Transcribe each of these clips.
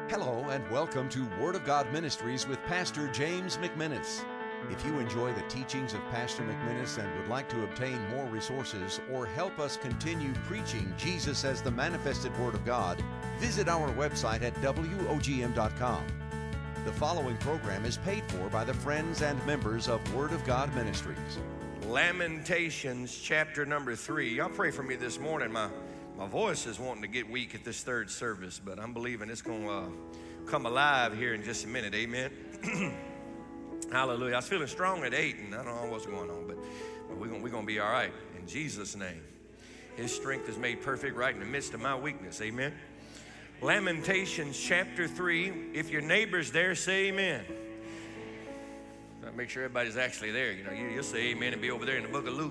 Hello and welcome to Word of God Ministries with Pastor James McMinnis. If you enjoy the teachings of Pastor McMinnis and would like to obtain more resources or help us continue preaching Jesus as the manifested Word of God, visit our website at WOGM.com. The following program is paid for by the friends and members of Word of God Ministries. Lamentations chapter number 3. Y'all pray for me this morning. My voice is wanting to get weak at this third service, but I'm believing it's going to come alive here in just a minute. Amen. Hallelujah. I was feeling strong at 8, and I don't know what's going on, but we're going to be all right in Jesus' name. His strength is made perfect right in the midst of my weakness. Amen. Lamentations chapter 3. If your neighbor's there, say amen. Make sure everybody's actually there. You know, you'll say amen and be over there in the book of Luke.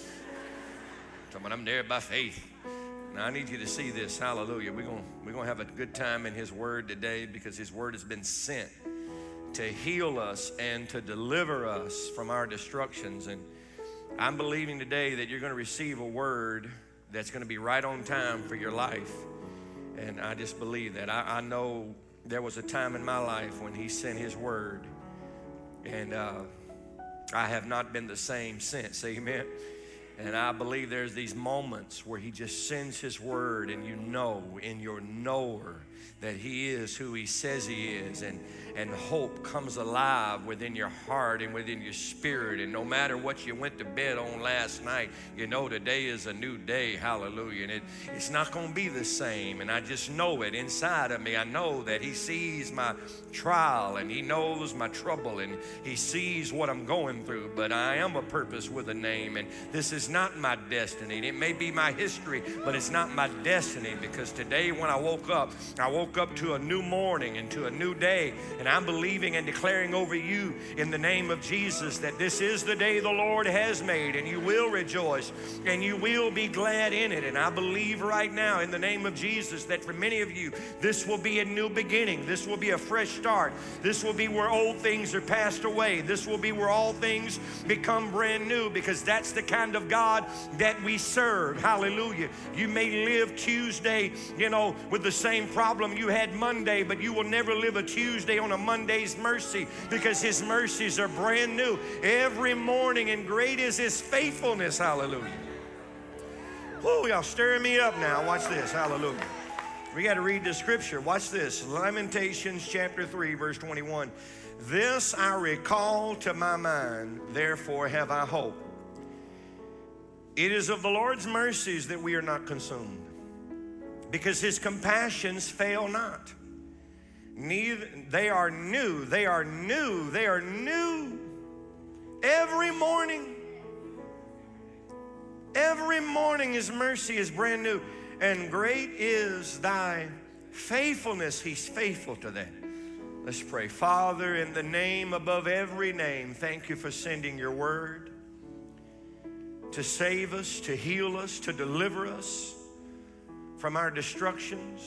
I'm there by faith. Now, I need you to see this. Hallelujah. We're gonna have a good time in His Word today because His Word has been sent to heal us and to deliver us from our destructions. And I'm believing today that you're going to receive a word that's going to be right on time for your life. And I just believe that. I know there was a time in my life when He sent His Word, and I have not been the same since. Amen. And I believe there's these moments where He just sends His word and you know in your knower that He is who He says He is, and hope comes alive within your heart and within your spirit. And no matter what you went to bed on last night, you know today is a new day. Hallelujah. And it's not going to be the same. And I just know it inside of me. I know that He sees my trial and He knows my trouble and He sees what I'm going through. But I am a purpose with a name, and this is not my destiny. It may be my history, but it's not my destiny, because today when I woke up to a new morning and to a new day. And I'm believing and declaring over you in the name of Jesus that this is the day the Lord has made, and you will rejoice and you will be glad in it. And I believe right now in the name of Jesus that for many of you, this will be a new beginning. This will be a fresh start. This will be where old things are passed away. This will be where all things become brand new, because that's the kind of God that we serve. Hallelujah. You may live Tuesday, with the same problem you had Monday, but you will never live a Tuesday on a Monday's mercy, because His mercies are brand new every morning, and great is His faithfulness. Hallelujah. Oh, y'all stirring me up now. Watch this. Hallelujah. We got to read the scripture. Watch this. Lamentations chapter 3, verse 21. This I recall to my mind, therefore have I hope. It is of the Lord's mercies that we are not consumed, because His compassions fail not. Neither they are new. Every morning. Every morning His mercy is brand new. And great is thy faithfulness. He's faithful to that. Let's pray. Father, in the name above every name, thank you for sending your word to save us, to heal us, to deliver us from our destructions.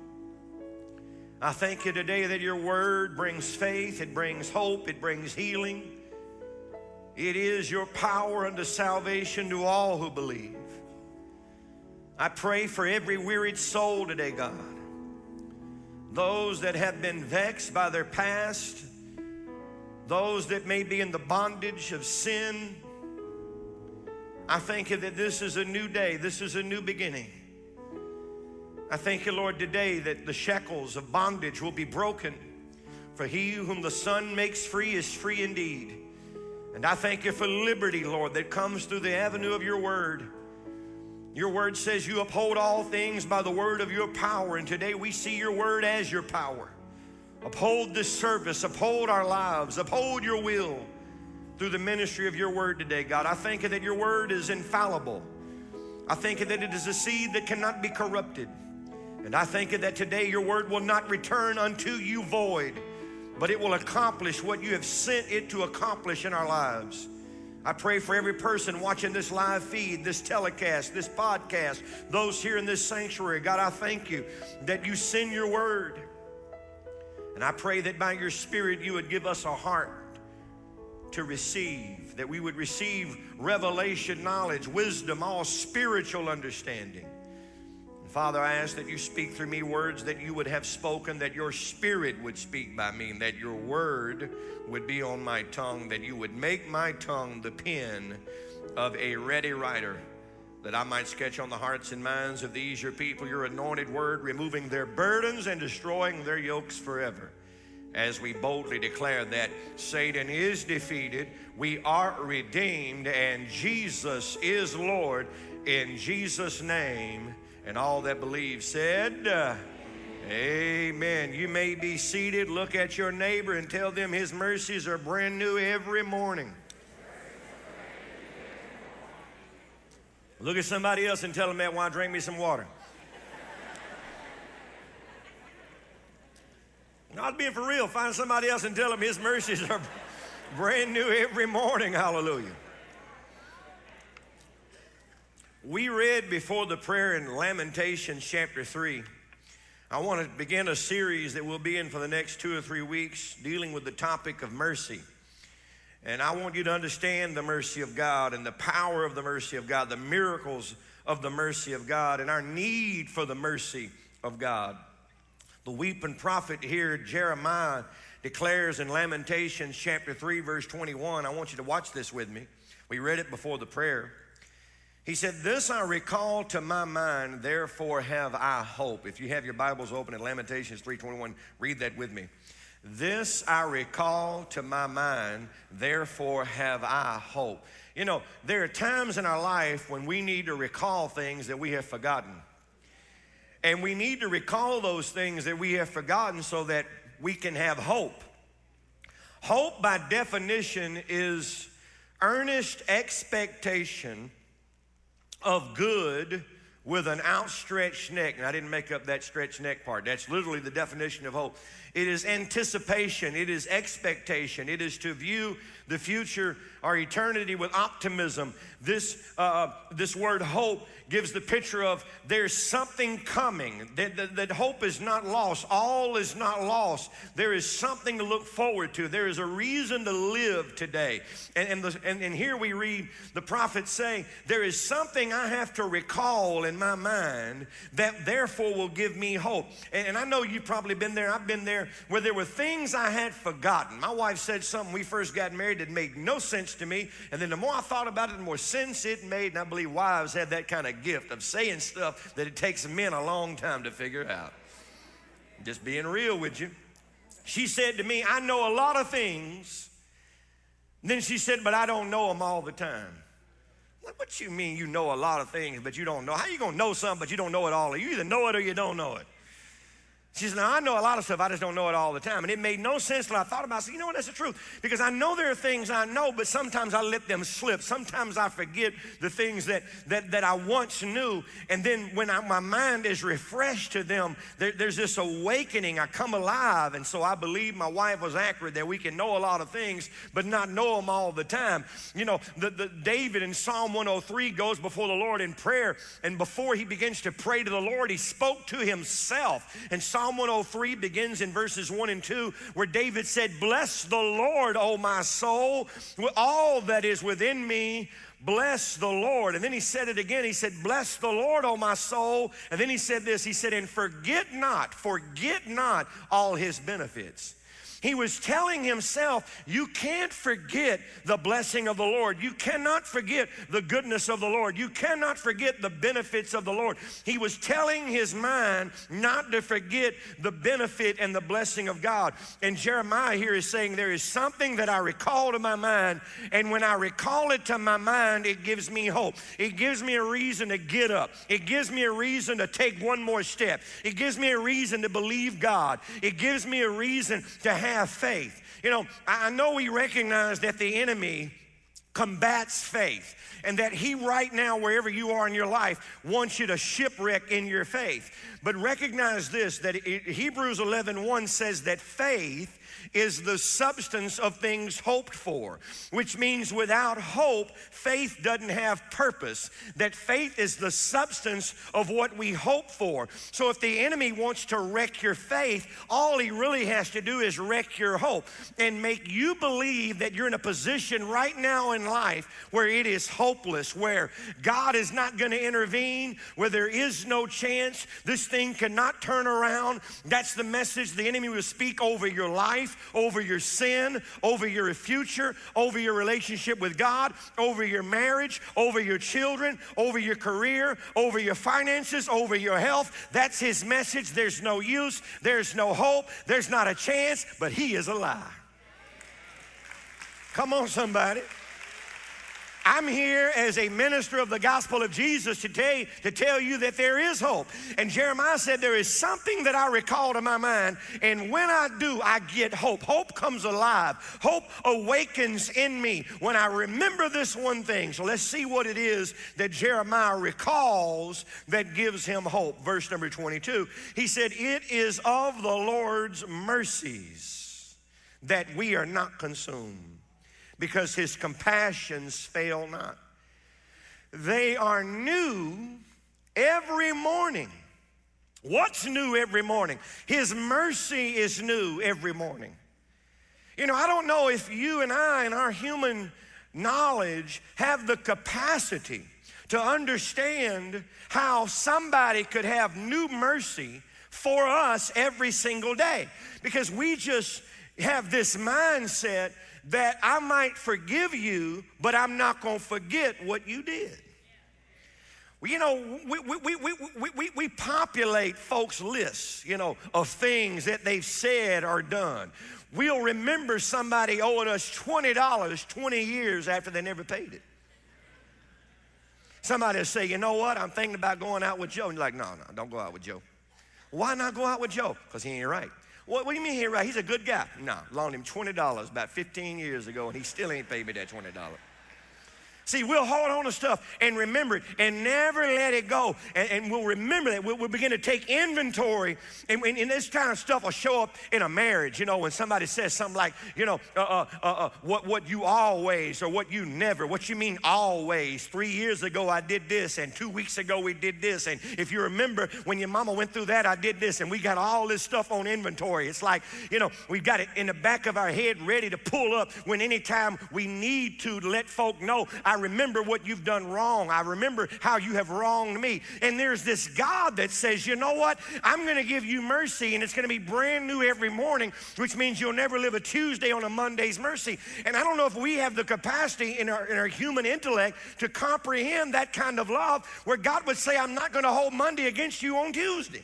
I thank you today that your word brings faith, it brings hope, it brings healing. It is your power unto salvation to all who believe. I pray for every wearied soul today, God. Those that have been vexed by their past, those that may be in the bondage of sin. I thank you that this is a new day, this is a new beginning. I thank you, Lord, today that the shackles of bondage will be broken. For he whom the Son makes free is free indeed. And I thank you for liberty, Lord, that comes through the avenue of your word. Your word says you uphold all things by the word of your power. And today we see your word as your power. Uphold this service, uphold our lives, uphold your will through the ministry of your word today, God. I thank you that your word is infallible. I thank you that it is a seed that cannot be corrupted. And I thank you that today your word will not return unto you void, but it will accomplish what you have sent it to accomplish in our lives. I pray for every person watching this live feed, this telecast, this podcast, those here in this sanctuary. God, I thank you that you send your word. And I pray that by your Spirit you would give us a heart to receive, that we would receive revelation, knowledge, wisdom, all spiritual understanding. Father, I ask that you speak through me words that you would have spoken, that your Spirit would speak by me, and that your word would be on my tongue, that you would make my tongue the pen of a ready writer, that I might sketch on the hearts and minds of these your people your anointed word, removing their burdens and destroying their yokes forever. As we boldly declare that Satan is defeated, we are redeemed, and Jesus is Lord, in Jesus' name. And all that believe said, amen. You may be seated. Look at your neighbor and tell them his mercies are brand new every morning. Look at somebody else and tell them that, why drink me some water. Not being for real. Find somebody else and tell them his mercies are brand new every morning. Hallelujah. We read before the prayer in Lamentations chapter 3. I want to begin a series that we'll be in for the next 2 or 3 weeks dealing with the topic of mercy. And I want you to understand the mercy of God and the power of the mercy of God, the miracles of the mercy of God, and our need for the mercy of God. The weeping prophet here, Jeremiah, declares in Lamentations chapter 3, verse 21. I want you to watch this with me. We read it before the prayer. He said, "This I recall to my mind, therefore have I hope." If you have your Bibles open at Lamentations 3:21, read that with me. "This I recall to my mind, therefore have I hope." You know, there are times in our life when we need to recall things that we have forgotten. And we need to recall those things that we have forgotten so that we can have hope. Hope, by definition, is earnest expectation of good with an outstretched neck. And I didn't make up that stretched neck part. That's literally the definition of hope. It is anticipation. It is expectation. It is to view the future or eternity with optimism. This word hope gives the picture of there's something coming, that hope is not lost. All is not lost. There is something to look forward to. There is a reason to live today. And here we read the prophet say, there is something I have to recall in my mind that therefore will give me hope. And I know you've probably been there. I've been there where there were things I had forgotten. My wife said something when we first got married that made no sense to me. And then the more I thought about it, the more sense it made. And I believe wives have that kind of gift of saying stuff that it takes men a long time to figure out. Just being real with you. She said to me, I know a lot of things. And then she said, but I don't know them all the time. What you mean you know a lot of things, but you don't know? How you going to know something, but you don't know it all? You either know it or you don't know it. She said, now I know a lot of stuff, I just don't know it all the time. And it made no sense till I thought about it. I said, you know what, that's the truth. Because I know there are things I know, but sometimes I let them slip. Sometimes I forget the things that I once knew. And then when my mind is refreshed to them, there's this awakening. I come alive. And so I believe my wife was accurate that we can know a lot of things, but not know them all the time. You know, David in Psalm 103 goes before the Lord in prayer. And before he begins to pray to the Lord, he spoke to himself. And Psalm 103 begins in verses 1 and 2 where David said, bless the Lord, O my soul, with all that is within me, bless the Lord. And then he said it again. He said, bless the Lord, O my soul. And then he said this, he said, and forget not all his benefits. He was telling himself, you can't forget the blessing of the Lord. You cannot forget the goodness of the Lord. You cannot forget the benefits of the Lord. He was telling his mind not to forget the benefit and the blessing of God. And Jeremiah here is saying, there is something that I recall to my mind, and when I recall it to my mind, it gives me hope. It gives me a reason to get up. It gives me a reason to take one more step. It gives me a reason to believe God. It gives me a reason to have faith. You know, I know we recognize that the enemy combats faith, and that he right now, wherever you are in your life, wants you to shipwreck in your faith. But recognize this, that Hebrews 11:1 says that faith is the substance of things hoped for, which means without hope, faith doesn't have purpose. That faith is the substance of what we hope for. So if the enemy wants to wreck your faith, all he really has to do is wreck your hope and make you believe that you're in a position right now in life where it is hopeless, where God is not going to intervene, where there is no chance, this thing cannot turn around. That's the message the enemy will speak over your life, over your sin, over your future, over your relationship with God, over your marriage, over your children, over your career, over your finances, over your health. That's his message. There's no use, there's no hope, there's not a chance, but he is a lie. Come on, somebody. I'm here as a minister of the gospel of Jesus today to tell you that there is hope. And Jeremiah said there is something that I recall to my mind, and when I do, I get hope. Hope comes alive. Hope awakens in me when I remember this one thing. So let's see what it is that Jeremiah recalls that gives him hope. Verse number 22, he said, "It is of the Lord's mercies that we are not consumed, because his compassions fail not. They are new every morning." What's new every morning? His mercy is new every morning. You know, I don't know if you and I, in our human knowledge, have the capacity to understand how somebody could have new mercy for us every single day. Because we just have this mindset that I might forgive you, but I'm not going to forget what you did. Well, you know, we populate folks' lists, you know, of things that they've said or done. We'll remember somebody owing us $20 20 years after they never paid it. Somebody will say, "You know what, I'm thinking about going out with Joe." And you're like, no, don't go out with Joe. Why not go out with Joe? Because he ain't right. What do you mean he ain't right? He's a good guy. No, loaned him $20 about 15 years ago, and he still ain't paid me that $20. See, we'll hold on to stuff and remember it and never let it go. And we'll remember that. We'll begin to take inventory. And this kind of stuff will show up in a marriage. You know, when somebody says something like, you know, what you always, or what you never. What you mean always? 3 years ago I did this, and 2 weeks ago we did this. And if you remember when your mama went through that, I did this. And we got all this stuff on inventory. It's like, you know, we've got it in the back of our head ready to pull up when anytime we need to let folk know, I remember what you've done wrong. I remember how you have wronged me. And there's this God that says, you know what? I'm going to give you mercy, and it's going to be brand new every morning, which means you'll never live a Tuesday on a Monday's mercy. And I don't know if we have the capacity in our human intellect to comprehend that kind of love, where God would say, I'm not going to hold Monday against you on Tuesday.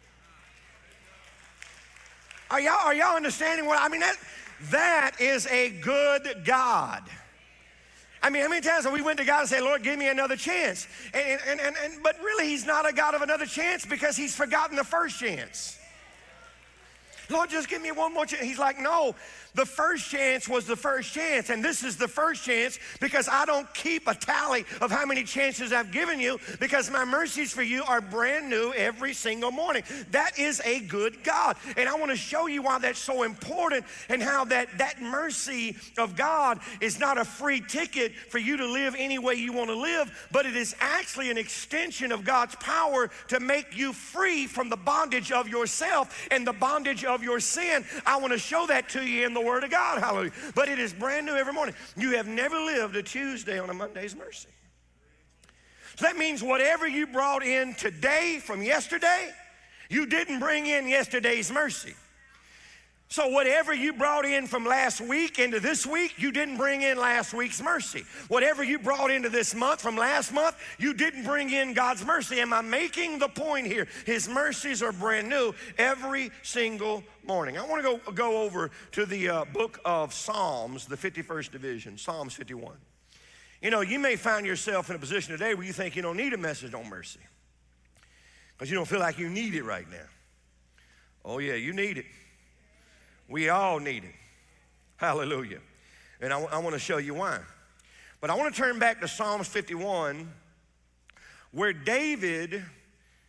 Are y'all understanding what I mean? That is a good God. I mean, how many times have we went to God and said, Lord, give me another chance? But really, he's not a God of another chance, because he's forgotten the first chance. Lord, just give me one more chance. He's like, no, the first chance was the first chance, and this is the first chance, because I don't keep a tally of how many chances I've given you, because my mercies for you are brand new every single morning. That is a good God, and I want to show you why that's so important, and how that mercy of God is not a free ticket for you to live any way you want to live, but it is actually an extension of God's power to make you free from the bondage of yourself and the bondage of your sin. I want to show that to you in the Word of God, hallelujah. But it is brand new every morning. You have never lived a Tuesday on a Monday's mercy. So that means whatever you brought in today from yesterday, you didn't bring in yesterday's mercy. So whatever you brought in from last week into this week, you didn't bring in last week's mercy. Whatever you brought into this month from last month, you didn't bring in God's mercy. Am I making the point here? His mercies are brand new every single morning. I want to go over to the book of Psalms, the 51st division, Psalms 51. You know, you may find yourself in a position today where you think you don't need a message on mercy, because you don't feel like you need it right now. Oh yeah, you need it. We all need it. Hallelujah. And I want to show you why. But I want to turn back to Psalms 51, where David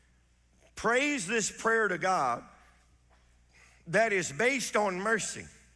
prays this prayer to God that is based on mercy.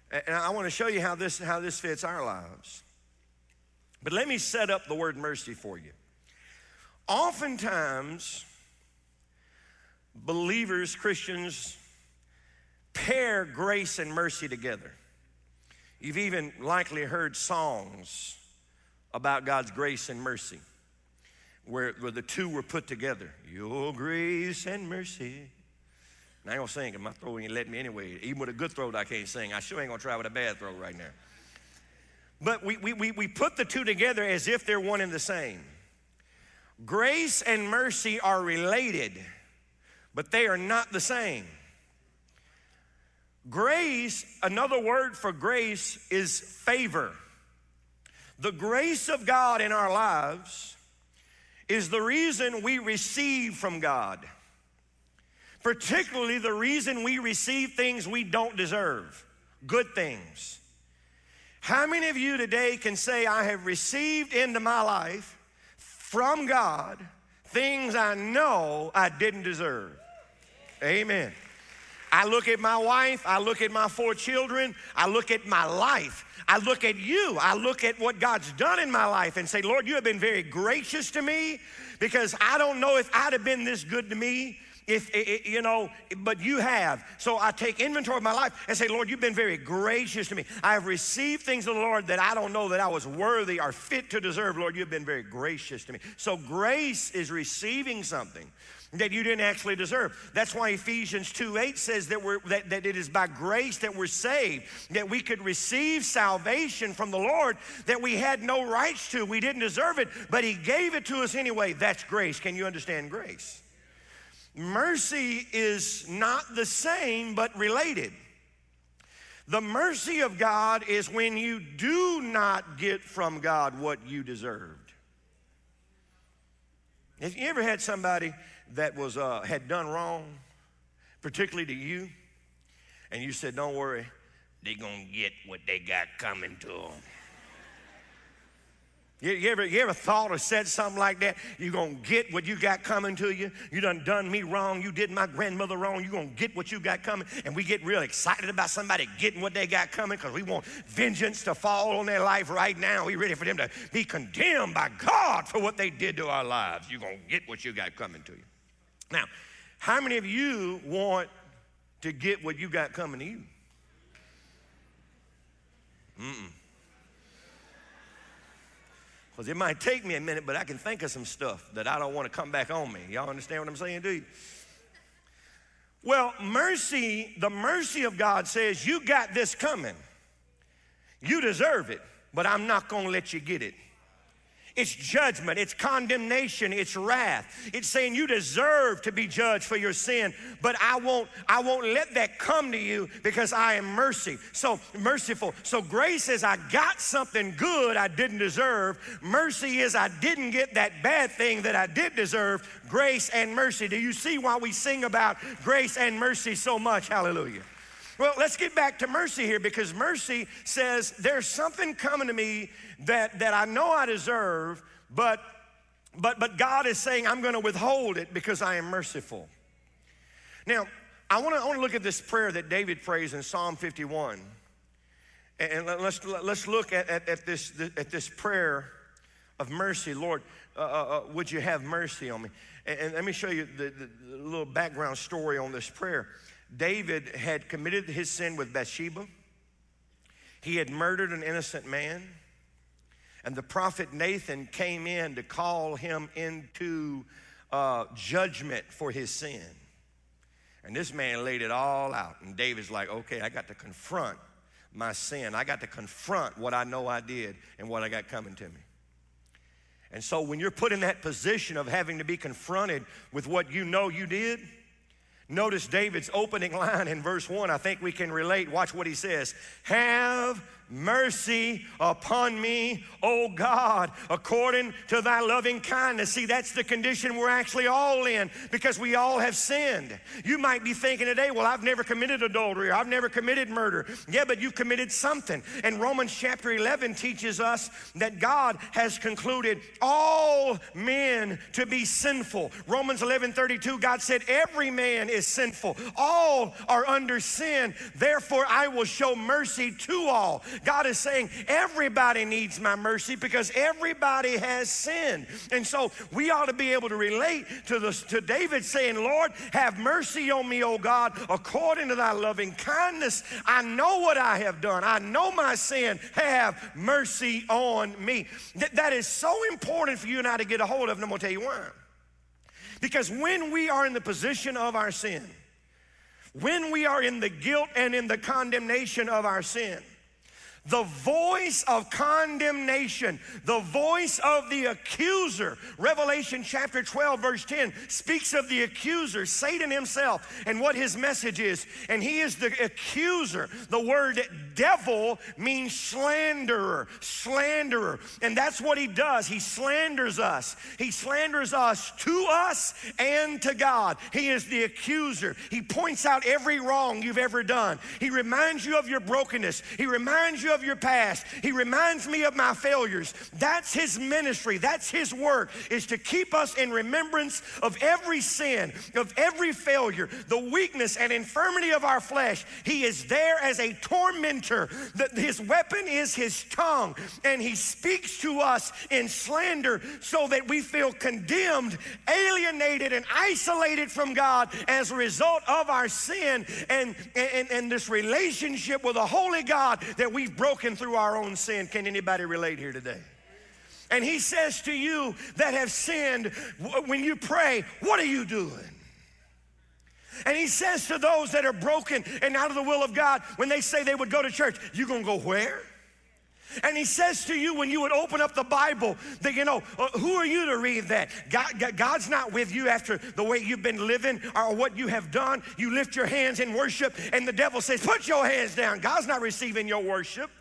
And I want to show you how this fits our lives. But let me set up the word mercy for you. Oftentimes, believers, Christians, pair grace and mercy together. You've even likely heard songs about God's grace and mercy, where the two were put together. Your grace and mercy. And I ain't gonna sing, because my throat ain't letting me anyway. Even with a good throat, I can't sing. I sure ain't gonna try with a bad throat right now. But we put the two together as if they're one and the same. Grace and mercy are related, but they are not the same. Grace, another word for grace is favor. The grace of God in our lives is the reason we receive from God. Particularly the reason we receive things we don't deserve, good things. How many of you today can say, I have received into my life from God things I know I didn't deserve? Amen. I look at my wife, I look at my 4 children, I look at my life, I look at you, I look at what God's done in my life and say, Lord, you have been very gracious to me, because I don't know if I'd have been this good to me but you have. So I take inventory of my life and say, Lord, you've been very gracious to me. I have received things of the Lord that I don't know that I was worthy or fit to deserve. Lord, you've been very gracious to me. So grace is receiving something that you didn't actually deserve. That's why Ephesians 2:8 says that it is by grace that we're saved, that we could receive salvation from the Lord that we had no rights to. We didn't deserve it, but he gave it to us anyway. That's grace. Can you understand grace? Mercy is not the same, but related. The mercy of God is when you do not get from God what you deserved. Have you ever had somebody that had done wrong, particularly to you, and you said, don't worry, they're going to get what they got coming to them? You ever thought or said something like that? You're going to get what you got coming to you. You done me wrong. You did my grandmother wrong. You're going to get what you got coming. And we get real excited about somebody getting what they got coming because we want vengeance to fall on their life right now. We're ready for them to be condemned by God for what they did to our lives. You're going to get what you got coming to you. Now, how many of you want to get what you got coming to you? Because it might take me a minute, but I can think of some stuff that I don't want to come back on me. Y'all understand what I'm saying, do you? Well, mercy, the mercy of God says, you got this coming. You deserve it, but I'm not going to let you get it. It's judgment, it's condemnation, it's wrath. It's saying you deserve to be judged for your sin, but I won't let that come to you because I am merciful. So grace is I got something good I didn't deserve. Mercy is I didn't get that bad thing that I did deserve. Grace and mercy. Do you see why we sing about grace and mercy so much? Hallelujah. Well, let's get back to mercy here, because mercy says there's something coming to me that I know I deserve, but God is saying I'm going to withhold it because I am merciful. Now, I want to look at this prayer that David prays in Psalm 51, and let's look at this prayer of mercy. Lord, would you have mercy on me? And let me show you the little background story on this prayer. David had committed his sin with Bathsheba. He had murdered an innocent man. And the prophet Nathan came in to call him into judgment for his sin. And this man laid it all out. And David's like, okay, I got to confront my sin. I got to confront what I know I did and what I got coming to me. And so when you're put in that position of having to be confronted with what you know you did, notice David's opening line in verse 1. I think we can relate. Watch what he says. Have mercy upon me, O God, according to thy loving kindness. See, that's the condition we're actually all in, because we all have sinned. You might be thinking today, well, I've never committed adultery, or I've never committed murder. Yeah, but you committed something. And Romans chapter 11 teaches us that God has concluded all men to be sinful. Romans 11:32, God said, every man is sinful. All are under sin. Therefore, I will show mercy to all. God is saying everybody needs my mercy because everybody has sinned. And so we ought to be able to relate to David saying, Lord, have mercy on me, O God, according to thy loving kindness. I know what I have done. I know my sin. Have mercy on me. That is so important for you and I to get a hold of, and I'm going to tell you why. Because when we are in the position of our sin, when we are in the guilt and in the condemnation of our sin, the voice of condemnation, the voice of the accuser, Revelation chapter 12 verse 10 speaks of the accuser, Satan himself, and what his message is. And he is the accuser. The word devil means slanderer, slanderer. And that's what he does. He slanders us. He slanders us to us and to God. He is the accuser. He points out every wrong you've ever done. He reminds you of your brokenness. He reminds you of your past. He reminds me of my failures. That's his ministry. That's his work, is to keep us in remembrance of every sin, of every failure, the weakness and infirmity of our flesh. He is there as a tormentor. His weapon is his tongue, and he speaks to us in slander so that we feel condemned, alienated, and isolated from God as a result of our sin and this relationship with a holy God that we've broken through our own sin. Can anybody relate here today? And he says to you that have sinned, when you pray, what are you doing? And he says to those that are broken and out of the will of God, when they say they would go to church, you gonna go where? And he says to you, when you would open up the Bible, that, who are you to read that? God's not with you after the way you've been living or what you have done. You lift your hands in worship, and the devil says, put your hands down. God's not receiving your worship.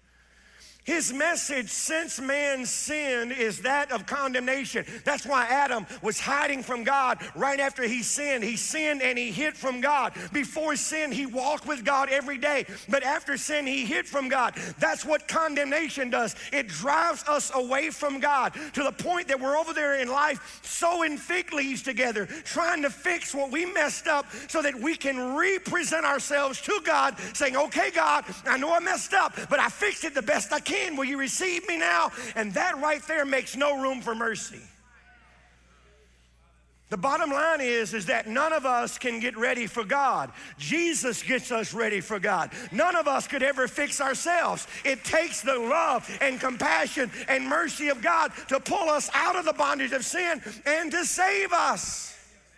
His message since man sinned is that of condemnation. That's why Adam was hiding from God right after he sinned. He sinned and he hid from God. Before sin, he walked with God every day. But after sin, he hid from God. That's what condemnation does. It drives us away from God to the point that we're over there in life sewing fig leaves together, trying to fix what we messed up so that we can represent ourselves to God, saying, okay, God, I know I messed up, but I fixed it the best I can. Will you receive me now? And that right there makes no room for mercy. The bottom line is that none of us can get ready for God. Jesus gets us ready for God. None of us could ever fix ourselves. It takes the love and compassion and mercy of God to pull us out of the bondage of sin and to save us.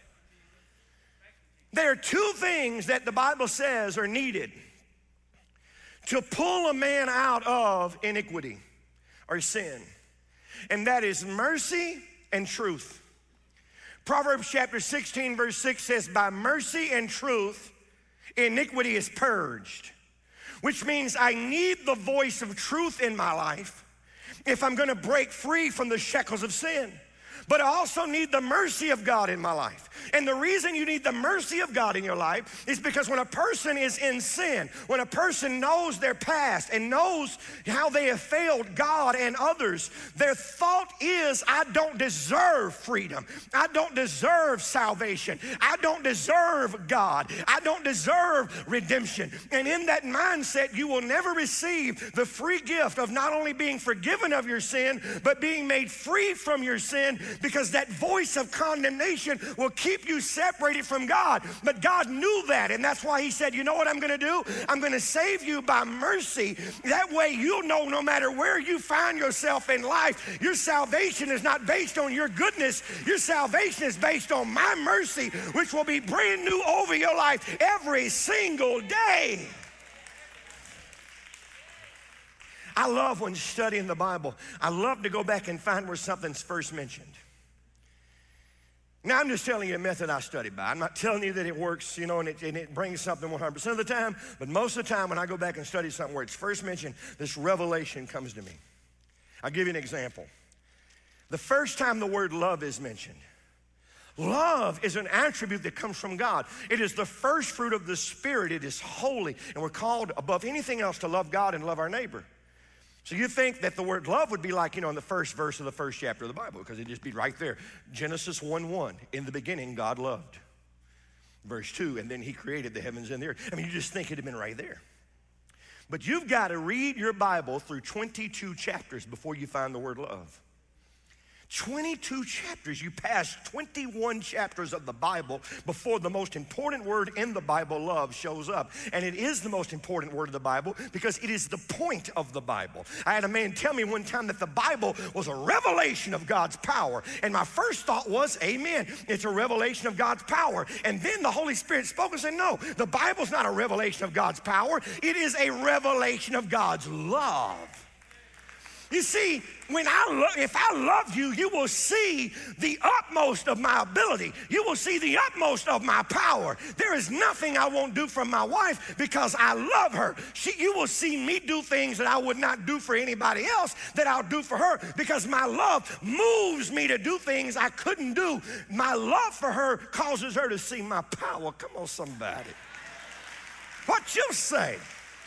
There are two things that the Bible says are needed to pull a man out of iniquity or sin, and that is mercy and truth. Proverbs chapter 16 verse 6 says, by mercy and truth iniquity is purged, which means I need the voice of truth in my life if I'm going to break free from the shackles of sin. But I also need the mercy of God in my life. And the reason you need the mercy of God in your life is because when a person is in sin, when a person knows their past and knows how they have failed God and others, their thought is, I don't deserve freedom. I don't deserve salvation. I don't deserve God. I don't deserve redemption. And in that mindset, you will never receive the free gift of not only being forgiven of your sin, but being made free from your sin, because that voice of condemnation will keep you separated from God. But God knew that, and that's why he said, you know what I'm going to do? I'm going to save you by mercy. That way you'll know no matter where you find yourself in life, your salvation is not based on your goodness. Your salvation is based on my mercy, which will be brand new over your life every single day. I love when studying the Bible, I love to go back and find where something's first mentioned. Now, I'm just telling you a method I study by. I'm not telling you that it works, and it brings something 100% of the time, but most of the time when I go back and study something where it's first mentioned, this revelation comes to me. I'll give you an example. The first time the word love is mentioned, love is an attribute that comes from God. It is the first fruit of the Spirit. It is holy, and we're called above anything else to love God and love our neighbor. So you think that the word love would be like, in the first verse of the first chapter of the Bible, because it'd just be right there. Genesis 1:1, in the beginning, God loved. Verse 2, and then he created the heavens and the earth. I mean, you just think it'd have been right there. But you've got to read your Bible through 22 chapters before you find the word love. 22 chapters. You pass 21 chapters of the Bible before the most important word in the Bible, love, shows up. And it is the most important word of the Bible because it is the point of the Bible. I had a man tell me one time that the Bible was a revelation of God's power. And my first thought was, amen, it's a revelation of God's power. And then the Holy Spirit spoke and said, no, the Bible's not a revelation of God's power. It is a revelation of God's love. You see, if I love you, you will see the utmost of my ability. You will see the utmost of my power. There is nothing I won't do for my wife because I love her. You will see me do things that I would not do for anybody else that I'll do for her because my love moves me to do things I couldn't do. My love for her causes her to see my power. Come on, somebody. What you say?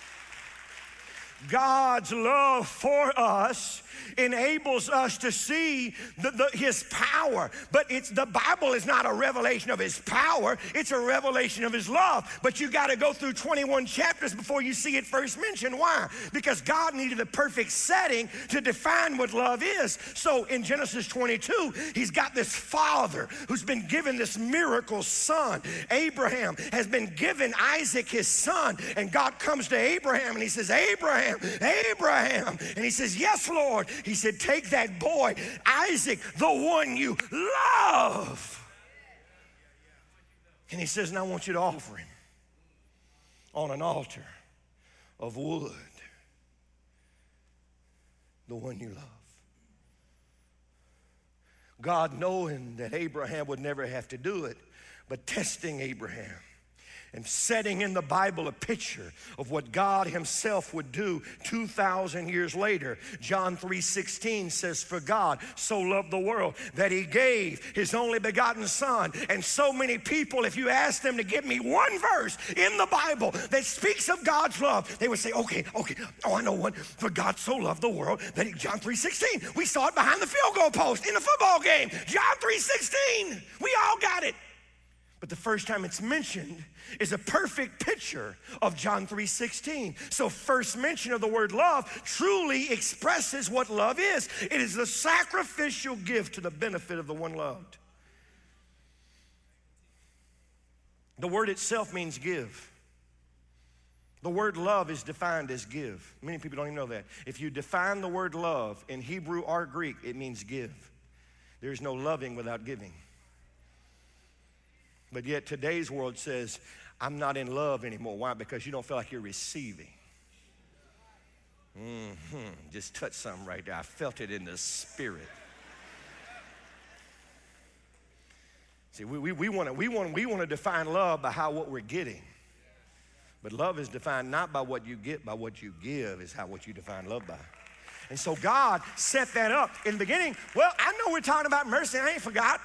God's love for us enables us to see his power. But the Bible is not a revelation of his power. It's a revelation of his love. But you got to go through 21 chapters before you see it first mentioned. Why? Because God needed a perfect setting to define what love is. So in Genesis 22, he's got this father who's been given this miracle son. Abraham has been given Isaac, his son. And God comes to Abraham and he says, Abraham, Abraham. And he says, yes, Lord. He said, take that boy, Isaac, the one you love. And he says, now I want you to offer him on an altar of wood, the one you love. God, knowing that Abraham would never have to do it, but testing Abraham and setting in the Bible a picture of what God himself would do 2,000 years later. John 3:16 says, for God so loved the world that he gave his only begotten son. And so many people, if you ask them to give me one verse in the Bible that speaks of God's love, they would say, okay, oh, I know one. For God so loved the world that John 3:16. We saw it behind the field goal post in the football game. John 3:16. We all got it. But the first time it's mentioned is a perfect picture of John 3:16. So first mention of the word love truly expresses what love is. It is the sacrificial gift to the benefit of the one loved. The word itself means give. The word love is defined as give. Many people don't even know that. If you define the word love in Hebrew or Greek, it means give. There's no loving without giving. But yet today's world says, I'm not in love anymore. Why? Because you don't feel like you're receiving. Just touched something right there. I felt it in the spirit. See, we want to define love by what we're getting. But love is defined not by what you get, by what you give is what you define love by. And so God set that up in the beginning. Well, I know we're talking about mercy. I ain't forgot.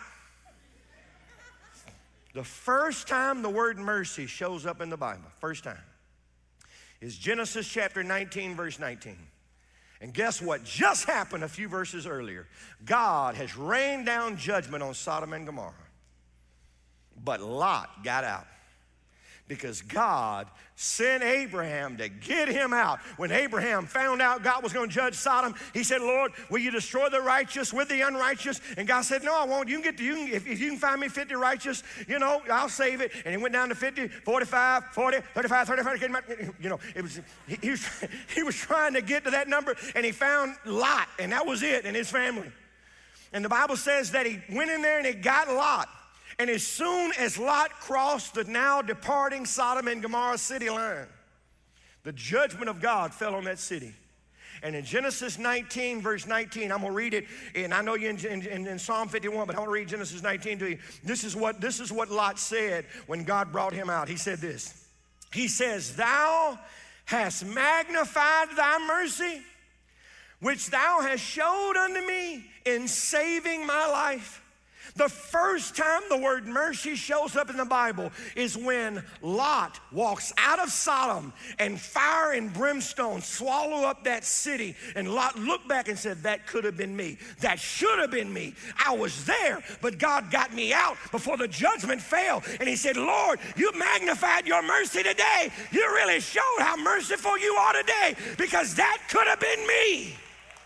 The first time the word mercy shows up in the Bible, first time, is Genesis chapter 19, verse 19. And guess what just happened a few verses earlier? God has rained down judgment on Sodom and Gomorrah. But Lot got out because God sent Abraham to get him out. When Abraham found out God was going to judge Sodom, he said, Lord, will you destroy the righteous with the unrighteous? And God said, no, I won't. If you can find me 50 righteous, I'll save it. And he went down to 50, 45, 40, 35, 35. He was trying to get to that number, and he found Lot, and that was it, and his family. And the Bible says that he went in there and he got Lot. And as soon as Lot crossed the now departing Sodom and Gomorrah city line, the judgment of God fell on that city. And in Genesis 19, verse 19, I'm going to read it. And I know you're in Psalm 51, but I want to read Genesis 19 to you. This is what Lot said when God brought him out. He said this. He says, thou hast magnified thy mercy, which thou hast showed unto me in saving my life. The first time the word mercy shows up in the Bible is when Lot walks out of Sodom and fire and brimstone swallow up that city. And Lot looked back and said, that could have been me. That should have been me. I was there, but God got me out before the judgment fell. And he said, Lord, you magnified your mercy today. You really showed how merciful you are today, because that could have been me.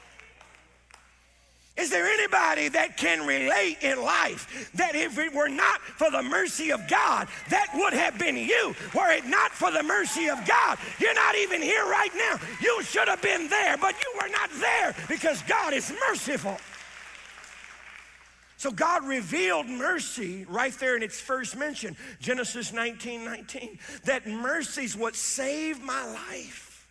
Is there anybody that can relate in life that if it were not for the mercy of God, that would have been you? Were it not for the mercy of God, you're not even here right now. You should have been there, but you were not there because God is merciful. So God revealed mercy right there in its first mention, Genesis 19:19. That mercy's what saved my life.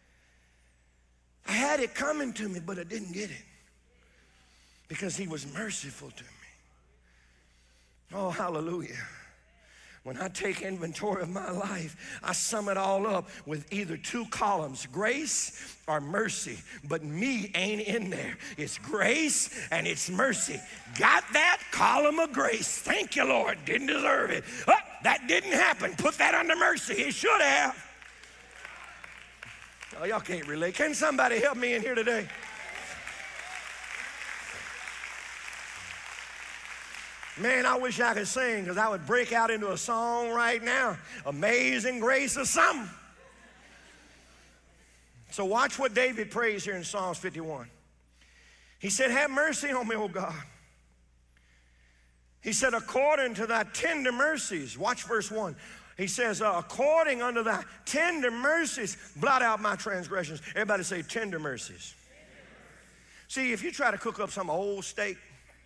I had it coming to me, but I didn't get it, because he was merciful to me. Oh, hallelujah. When I take inventory of my life, I sum it all up with either two columns, grace or mercy. But me ain't in there. It's grace and it's mercy. Got that? Column of grace. Thank you, Lord. Didn't deserve it. Oh, that didn't happen. Put that under mercy. It should have. Oh, y'all can't relate. Can somebody help me in here today? Man, I wish I could sing, because I would break out into a song right now. Amazing grace or something. So watch what David prays here in Psalms 51. He said, have mercy on me, O God. He said, according to thy tender mercies. Watch verse 1. He says, according unto thy tender mercies, blot out my transgressions. Everybody say tender mercies. See, if you try to cook up some old steak,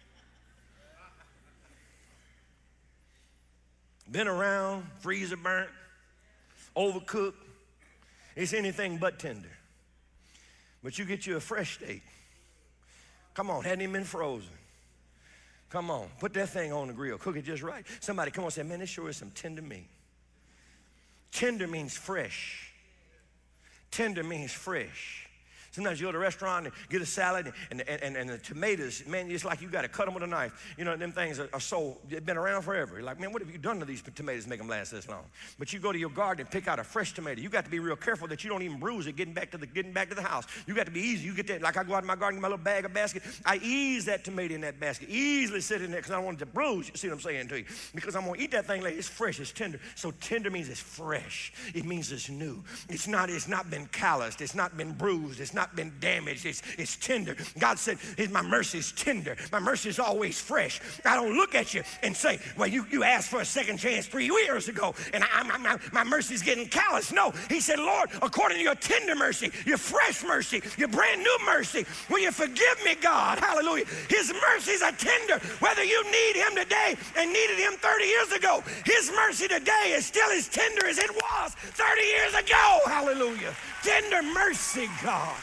been around, freezer burnt, overcooked, it's anything but tender. But you get you a fresh steak. Come on, hadn't even been frozen. Come on, put that thing on the grill, cook it just right. Somebody come on and say, man, this sure is some tender meat. Tender means fresh. Tender means fresh. Sometimes you go to a restaurant and get a salad and the tomatoes, man, it's like you got to cut them with a knife. You know, them things are so, they've been around forever. You're like, man, what have you done to these tomatoes to make them last this long? But you go to your garden and pick out a fresh tomato. You got to be real careful that you don't even bruise it getting back to the house. You got to be easy. You get that, like I go out in my garden, get my little bag or basket. I ease that tomato in that basket, easily sit in there because I don't want it to bruise. You see what I'm saying to you? Because I'm going to eat that thing like it's fresh, it's tender. So tender means it's fresh. It means it's new. It's not been calloused. It's not been bruised. It's not been damaged. It's tender. God said, my mercy is tender. My mercy is always fresh. I don't look at you and say, well, you asked for a second chance 3 years ago, and my mercy's getting callous. No, he said, Lord, according to your tender mercy, your fresh mercy, your brand new mercy, will you forgive me, God? Hallelujah. His mercies are tender, whether you need him today and needed him 30 years ago. His mercy today is still as tender as it was 30 years ago. Hallelujah. Tender mercy, God.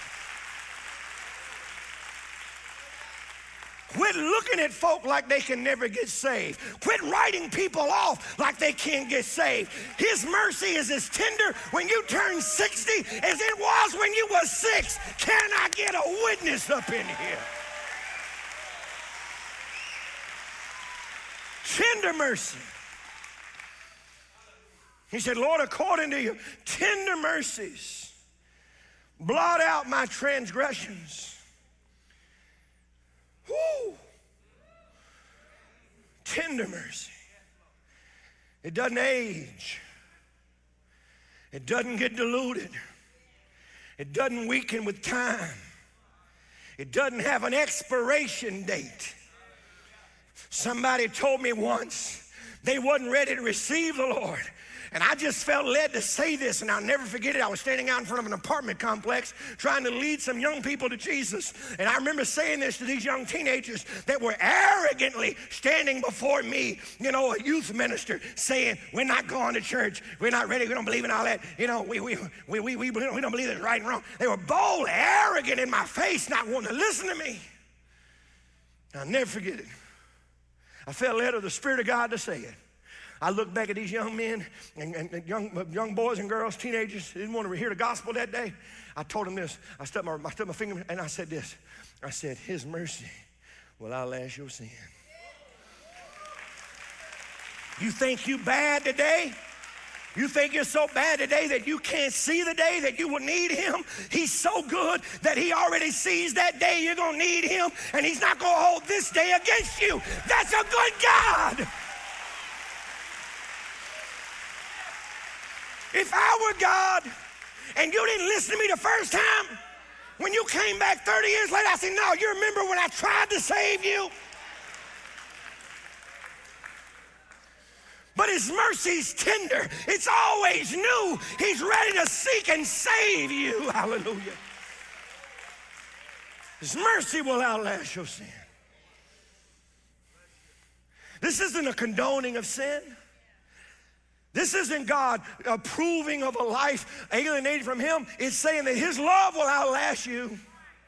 Quit looking at folk like they can never get saved. Quit writing people off like they can't get saved. His mercy is as tender when you turn 60 as it was when you were 6. Can I get a witness up in here? Tender mercy. He said, Lord, according to your tender mercies, blot out my transgressions. Woo! Tender mercy. It doesn't age. It doesn't get diluted. It doesn't weaken with time. It doesn't have an expiration date. Somebody told me once, They wasn't ready to receive the Lord. And I just felt led to say this, and I'll never forget it. I was standing out in front of an apartment complex trying to lead some young people to Jesus. And I remember saying this to these young teenagers that were arrogantly standing before me, you know, a youth minister, saying, we're not going to church. We're not ready. We don't believe in all that. You know, we don't believe it's right and wrong. They were bold, arrogant in my face, not wanting to listen to me. I'll never forget it. I felt led of the Spirit of God to say it. I looked back at these young men and young boys and girls, teenagers, who didn't want to hear the gospel that day. I told them this. I stuck my finger and I said this. I said, his mercy will outlast your sin. You think you bad today? You think you're so bad today that you can't see the day that you will need him? He's so good that he already sees that day you're going to need him, and he's not going to hold this day against you. That's a good God. If I were God and you didn't listen to me the first time, when you came back 30 years later, I said, no, you remember when I tried to save you? But his mercy's tender. It's always new. He's ready to seek and save you. Hallelujah. His mercy will outlast your sin. This isn't a condoning of sin. This isn't God approving of a life alienated from him. It's saying that his love will outlast you.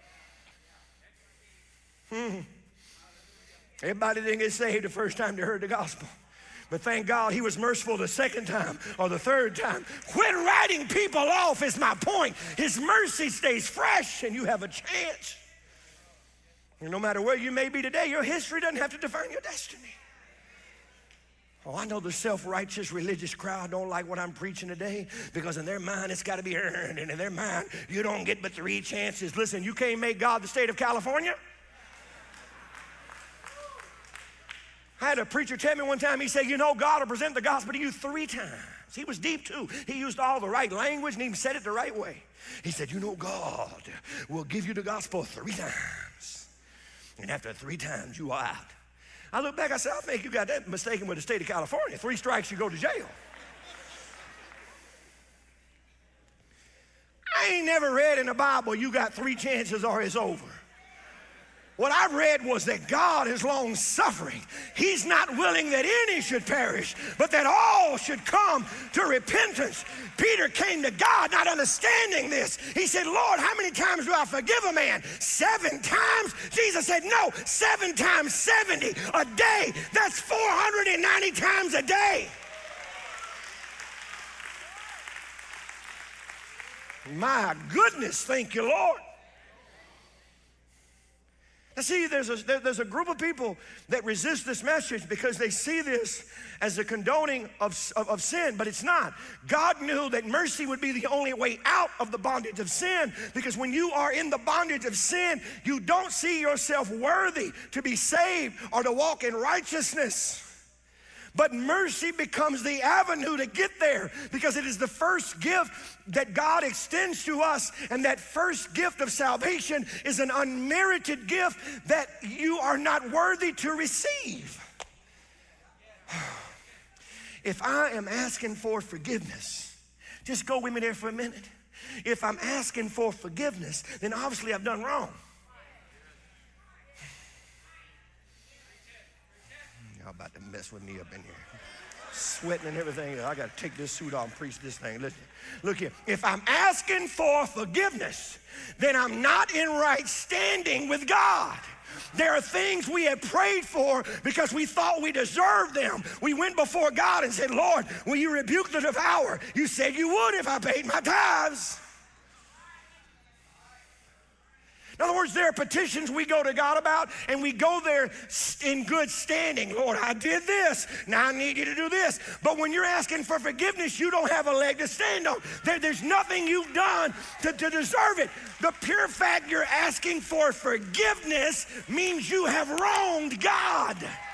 Everybody didn't get saved the first time they heard the gospel. But thank God he was merciful the second time or the third time. Quit writing people off is my point. His mercy stays fresh and you have a chance. And no matter where you may be today, your history doesn't have to define your destiny. Oh, I know the self-righteous religious crowd don't like what I'm preaching today because in their mind it's got to be earned, and in their mind you don't get but 3 chances. Listen, you can't make God the state of California. I had a preacher tell me one time, he said, you know, God will present the gospel to you 3 times. He was deep too. He used all the right language and even said it the right way. He said, you know, God will give you the gospel 3 times. And after 3 times, you are out. I look back, I said, I think you got that mistaken with the state of California. 3 strikes, you go to jail. I ain't never read in the Bible you got 3 chances or it's over. What I read was that God is long suffering. He's not willing that any should perish, but that all should come to repentance. Peter came to God not understanding this. He said, Lord, how many times do I forgive a man? 7 times? Jesus said, no, 7 times 70 a day. That's 490 times a day. My goodness, thank you, Lord. Now see, there's a group of people that resist this message because they see this as a condoning of sin, but it's not. God knew that mercy would be the only way out of the bondage of sin, because when you are in the bondage of sin, you don't see yourself worthy to be saved or to walk in righteousness. But mercy becomes the avenue to get there, because it is the first gift that God extends to us, and that first gift of salvation is an unmerited gift that you are not worthy to receive. If I am asking for forgiveness, just go with me there for a minute. If I'm asking for forgiveness, then obviously I've done wrong. Y'all about to mess with me up in here. Sweating and everything. I got to take this suit off and preach this thing. Listen, look here. If I'm asking for forgiveness, then I'm not in right standing with God. There are things we have prayed for because we thought we deserved them. We went before God and said, Lord, will you rebuke the devourer? You said you would if I paid my tithes. In other words, there are petitions we go to God about, and we go there in good standing. Lord, I did this. Now I need you to do this. But when you're asking for forgiveness, you don't have a leg to stand on. There's nothing you've done to deserve it. The pure fact you're asking for forgiveness means you have wronged God.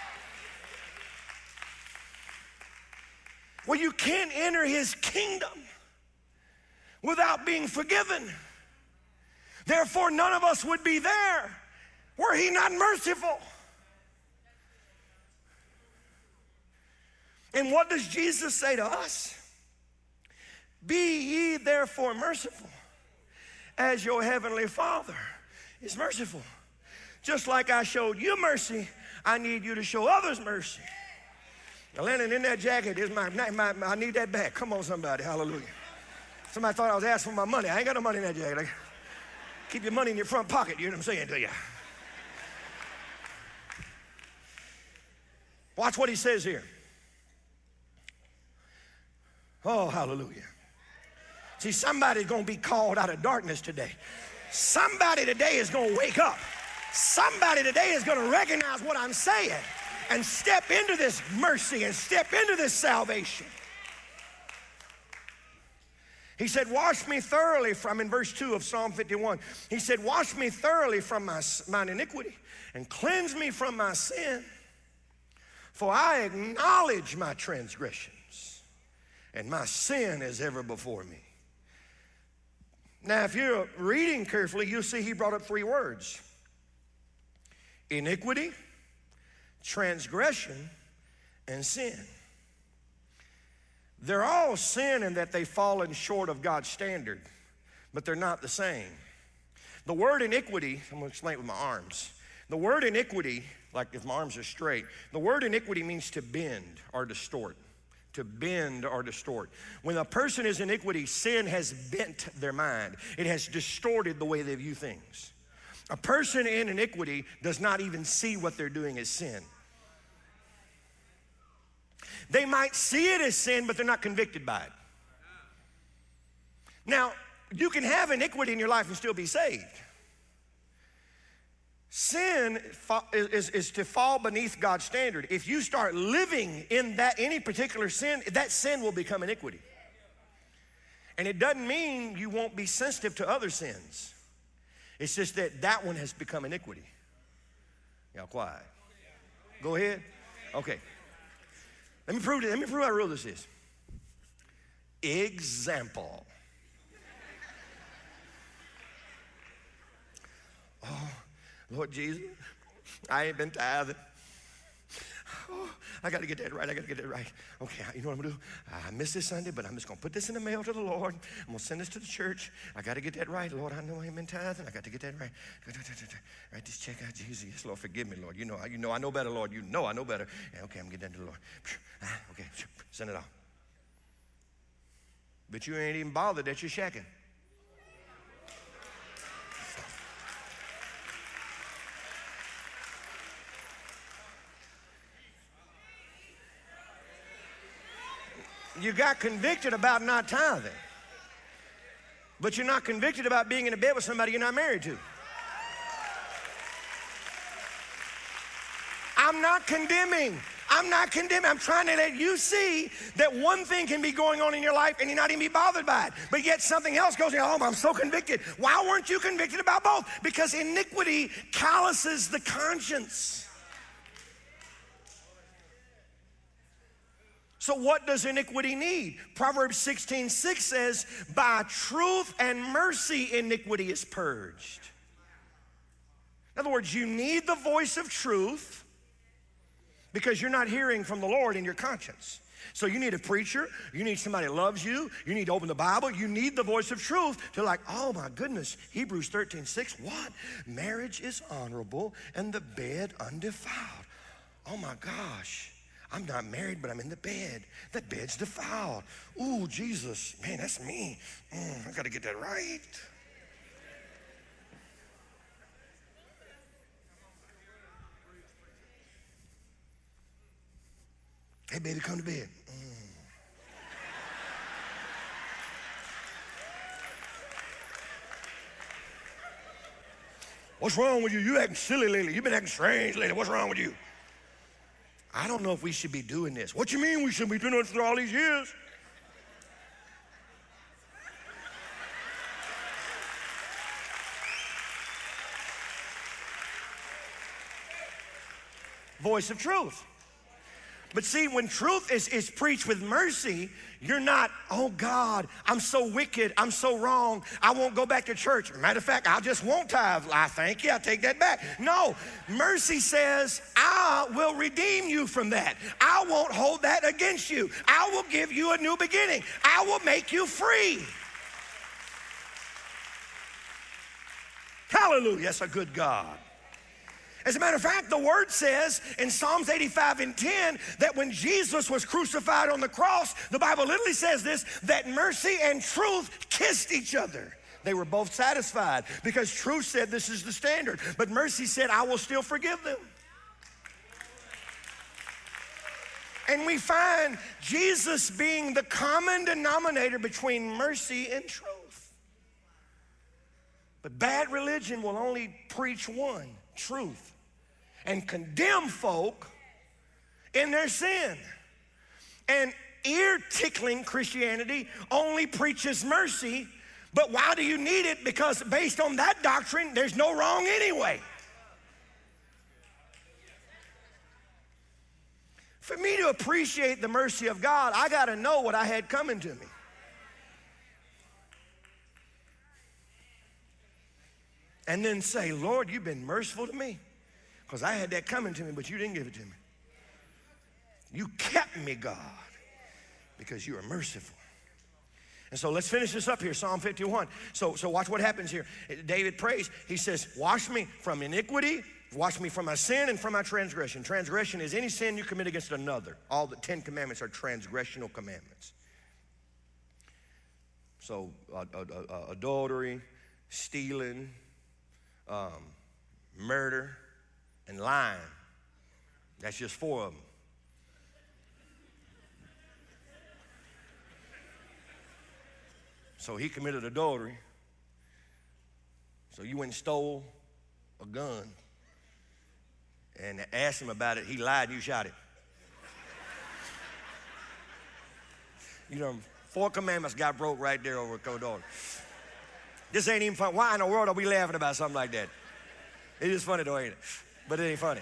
Well, you can't enter his kingdom without being forgiven. Therefore, none of us would be there were he not merciful. And what does Jesus say to us? Be ye therefore merciful, as your heavenly Father is merciful. Just like I showed you mercy, I need you to show others mercy. Now, Lennon, in that jacket is I need that back. Come on, somebody. Hallelujah. Somebody thought I was asking for my money. I ain't got no money in that jacket. Keep your money in your front pocket. You know what I'm saying to you? Watch what he says here. Oh, hallelujah. See, somebody's going to be called out of darkness today. Somebody today is going to wake up. Somebody today is going to recognize what I'm saying and step into this mercy and step into this salvation. He said, wash me thoroughly from, in verse 2 of Psalm 51, he said, wash me thoroughly from mine iniquity and cleanse me from my sin, for I acknowledge my transgressions, and my sin is ever before me. Now, if you're reading carefully, you'll see he brought up 3 words: iniquity, transgression, and sin. They're all sin in that they've fallen short of God's standard, but they're not the same. The word iniquity, I'm going to explain it with my arms. The word iniquity, like if my arms are straight, the word iniquity means to bend or distort. To bend or distort. When a person is iniquity, sin has bent their mind. It has distorted the way they view things. A person in iniquity does not even see what they're doing as sin. They might see it as sin, but they're not convicted by it. Now, you can have iniquity in your life and still be saved. Sin is to fall beneath God's standard. If you start living in that any particular sin, that sin will become iniquity. And it doesn't mean you won't be sensitive to other sins. It's just that that one has become iniquity. Y'all quiet. Go ahead. Okay. Let me prove how real this is. Example. Oh, Lord Jesus, I ain't been tithing. Oh, I got to get that right. Okay, you know what I'm going to do? I missed this Sunday, but I'm just going to put this in the mail to the Lord. I'm going to send this to the church. I got to get that right. Lord, I know I ain't been tithing. I got to get that right. Write this check out, Jesus. Yes, Lord, forgive me, Lord. You know I know better, Lord. You know I know better. Yeah, okay, I'm going to get that to the Lord. Okay, send it off. But you ain't even bothered that you're shacking. You got convicted about not tithing, but you're not convicted about being in a bed with somebody you're not married to. I'm not condemning. I'm trying to let you see that one thing can be going on in your life and you're not even be bothered by it. But yet something else goes in your home. I'm so convicted. Why weren't you convicted about both? Because iniquity calluses the conscience. So what does iniquity need? Proverbs 16:6 says, by truth and mercy iniquity is purged. In other words, you need the voice of truth because you're not hearing from the Lord in your conscience. So you need a preacher, you need somebody that loves you, you need to open the Bible, you need the voice of truth to like, oh my goodness, Hebrews 13:6, what? Marriage is honorable and the bed undefiled. Oh my gosh. I'm not married, but I'm in the bed. That bed's defiled. Ooh, Jesus, man, that's me. I got to get that right. Hey, baby, come to bed. What's wrong with you? You acting silly lately. You've been acting strange lately. What's wrong with you? I don't know if we should be doing this. What you mean we shouldn't be doing it for all these years? Voice of truth. But see, when truth is preached with mercy, you're not, oh God, I'm so wicked, I'm so wrong, I won't go back to church. Matter of fact, I just won't tithe. I thank you, I take that back. No, mercy says, I will redeem you from that. I won't hold that against you. I will give you a new beginning. I will make you free. Hallelujah, that's a good God. As a matter of fact, the word says in Psalms 85:10 that when Jesus was crucified on the cross, the Bible literally says this, that mercy and truth kissed each other. They were both satisfied because truth said this is the standard, but mercy said, I will still forgive them. And we find Jesus being the common denominator between mercy and truth. But bad religion will only preach one, truth, and condemn folk in their sin. And ear-tickling Christianity only preaches mercy, but why do you need it? Because based on that doctrine, there's no wrong anyway. For me to appreciate the mercy of God, I got to know what I had coming to me. And then say, Lord, you've been merciful to me. Because I had that coming to me, but you didn't give it to me. You kept me, God, because you are merciful. And so let's finish this up here, Psalm 51. So watch what happens here. David prays. He says, wash me from iniquity, wash me from my sin and from my transgression. Transgression is any sin you commit against another. All the 10 commandments are transgressional commandments. So adultery, stealing, murder, and lying. That's just 4 of them. So he committed adultery. So you went and stole a gun and asked him about it. He lied and you shot it. You know, 4 commandments got broke right there over adultery. This ain't even fun. Why in the world are we laughing about something like that? It is funny though, ain't it? But it ain't funny.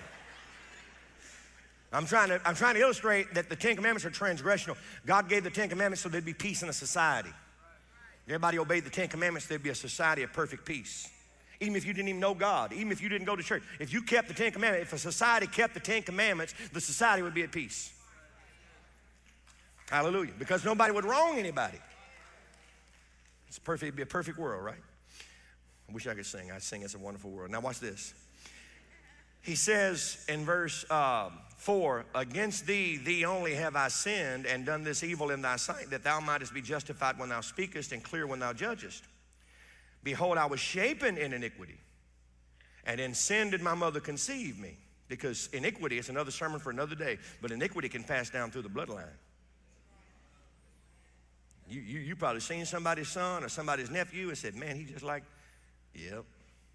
I'm trying to illustrate that the 10 commandments are transgressional. God gave the 10 commandments so there'd be peace in a society. Everybody obeyed the 10 commandments, there'd be a society of perfect peace. Even if you didn't even know God, even if you didn't go to church, if you kept the 10 commandments, if a society kept the 10 commandments, the society would be at peace. Hallelujah. Because nobody would wrong anybody. It'd be a perfect world, right? I wish I could sing. I sing It's a Wonderful World. Now watch this. He says in verse 4, against thee only have I sinned and done this evil in thy sight, that thou mightest be justified when thou speakest and clear when thou judgest. Behold, I was shapen in iniquity, and in sin did my mother conceive me. Because iniquity, it's another sermon for another day, but iniquity can pass down through the bloodline. You probably seen somebody's son or somebody's nephew and said, man, he just like, yep.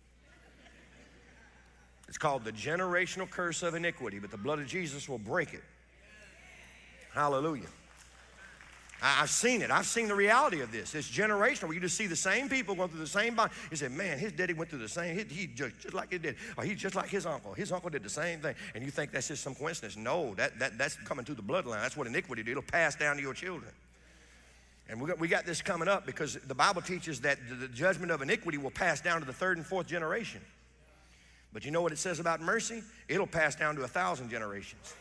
It's called the generational curse of iniquity, but the blood of Jesus will break it. Hallelujah. I've seen it. I've seen the reality of this. It's generational where you just see the same people going through the same bond. You say, man, his daddy went through the same, he just like his dad, or he's just like his uncle. His uncle did the same thing. And you think that's just some coincidence. No, that's coming through the bloodline. That's what iniquity did. It'll pass down to your children. And we got this coming up because the Bible teaches that the judgment of iniquity will pass down to the 3rd and 4th generation. But you know what it says about mercy? It'll pass down to 1,000 generations.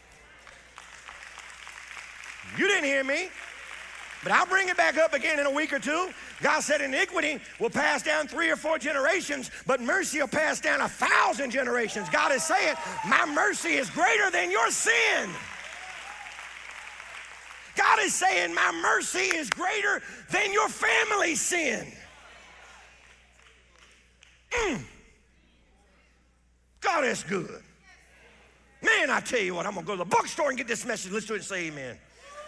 You didn't hear me, but I'll bring it back up again in a week or two. God said iniquity will pass down 3 or 4 generations, but mercy will pass down 1,000 generations. God is saying, my mercy is greater than your sin. God is saying, my mercy is greater than your family's sin. God is good. Man, I tell you what, I'm going to go to the bookstore and get this message. Let's do it and say amen.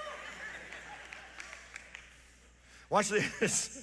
Watch this.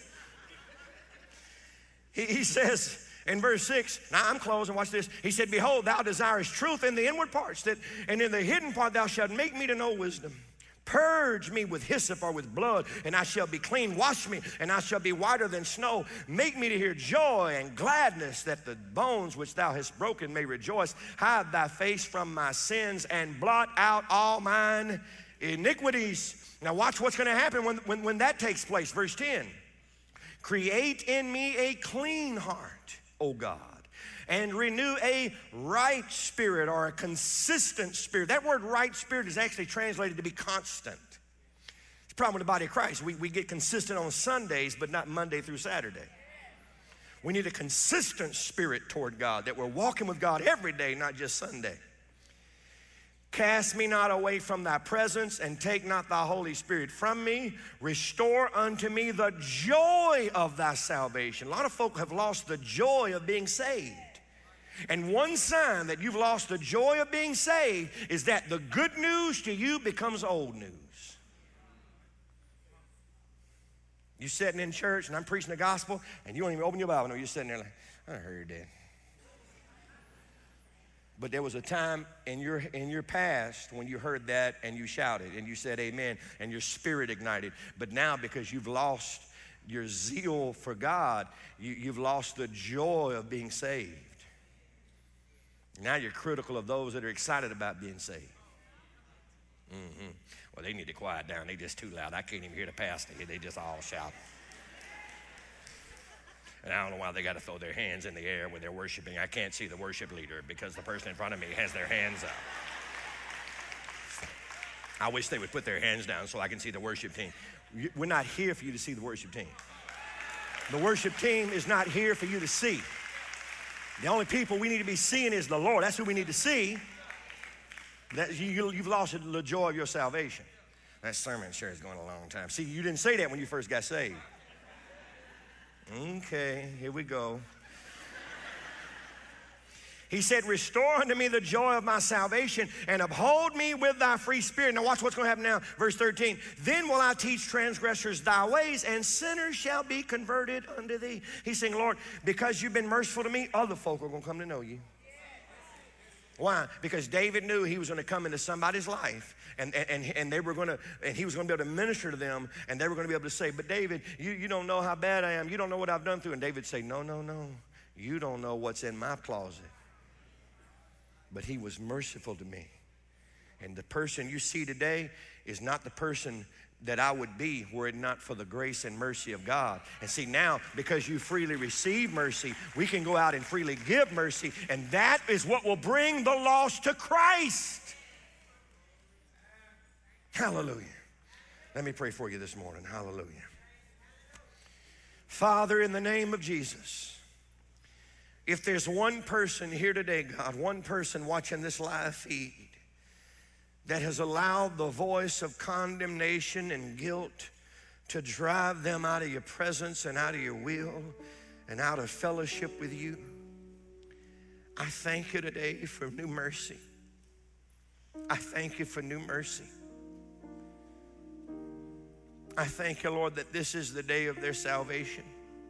He says in verse 6, now I'm closing, watch this. He said, behold, thou desirest truth in the inward parts, and in the hidden part thou shalt make me to know wisdom. Purge me with hyssop or with blood, and I shall be clean. Wash me, and I shall be whiter than snow. Make me to hear joy and gladness, that the bones which thou hast broken may rejoice. Hide thy face from my sins, and blot out all mine iniquities. Now watch what's going to happen when that takes place. Verse 10. Create in me a clean heart, O God, and renew a right spirit, or a consistent spirit. That word right spirit is actually translated to be constant. It's the problem with the body of Christ. We get consistent on Sundays, but not Monday through Saturday. We need a consistent spirit toward God, that we're walking with God every day, not just Sunday. Cast me not away from thy presence, and take not thy Holy Spirit from me. Restore unto me the joy of thy salvation. A lot of folk have lost the joy of being saved. And one sign that you've lost the joy of being saved is that the good news to you becomes old news. You're sitting in church and I'm preaching the gospel and you don't even open your Bible. No, you're sitting there like, I heard that. But there was a time in your past when you heard that and you shouted and you said amen and your spirit ignited. But now, because you've lost your zeal for God, you've lost the joy of being saved. Now you're critical of those that are excited about being saved. Well, they need to quiet down. They're just too loud. I can't even hear the pastor. They just all shout. And I don't know why they got to throw their hands in the air when they're worshiping. I can't see the worship leader because the person in front of me has their hands up. I wish they would put their hands down so I can see the worship team. We're not here for you to see the worship team. The worship team is not here for you to see. The only people we need to be seeing is the Lord. That's who we need to see. You've lost the joy of your salvation. That sermon sure is going a long time. See, you didn't say that when you first got saved. Okay, here we go. He said, restore unto me the joy of my salvation, and uphold me with thy free spirit. Now watch what's going to happen now. Verse 13. Then will I teach transgressors thy ways, and sinners shall be converted unto thee. He's saying, Lord, because you've been merciful to me, other folk are going to come to know you. Why? Because David knew he was going to come into somebody's life, and they were going to, and he was going to be able to minister to them, and they were going to be able to say, but David, you don't know how bad I am. You don't know what I've done through. And David would say, no. You don't know what's in my closet. But he was merciful to me. And the person you see today is not the person that I would be were it not for the grace and mercy of God. And see, now, because you freely receive mercy, we can go out and freely give mercy, and that is what will bring the lost to Christ. Hallelujah. Let me pray for you this morning. Hallelujah. Father, in the name of Jesus, if there's one person here today, God, one person watching this live feed that has allowed the voice of condemnation and guilt to drive them out of your presence and out of your will and out of fellowship with you, I thank you today for new mercy. I thank you for new mercy. I thank you, Lord, that this is the day of their salvation.